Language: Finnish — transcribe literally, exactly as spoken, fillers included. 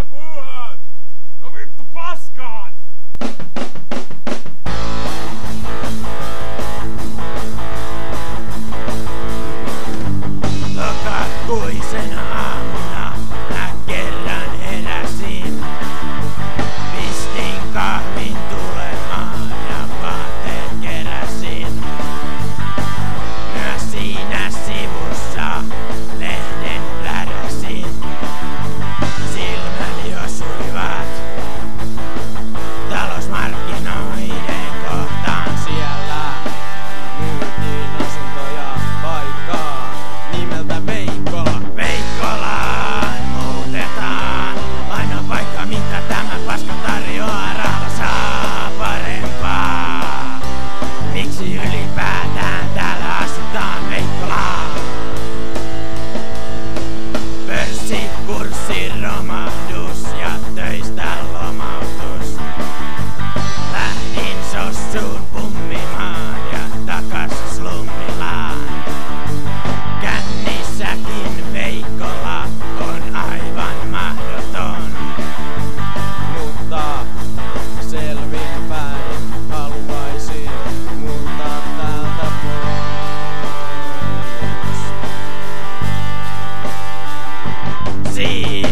sä puuhaat? No vittu paskaan! Lokakuisena aamuna mä kerran heräsin. Pistin kahvin tulemaan ja vaatteet keräsin. Myös siinä sivussa lehden pläräsin. Silmäni osuivat talousmarkkinoiden kohtaan. Siellä myytiin asuntoja paikkaa nimeltä Veikkola. Veikkolaan muutetaan. Ainoa paikka mitä tämä paska tarjoaa. Rahalla saa parempaa. Miksi ylipäätään täällä asutaan Veikkolaa? Pörssikurssin romahdus ja töistä lomautus. Lähdin sossuun pummimaan ja takas slummilaan. Kännissäkin Veikkola on aivan mahdoton. Mutta selvinpäin haluaisin muuttaa täältä pois. Siinä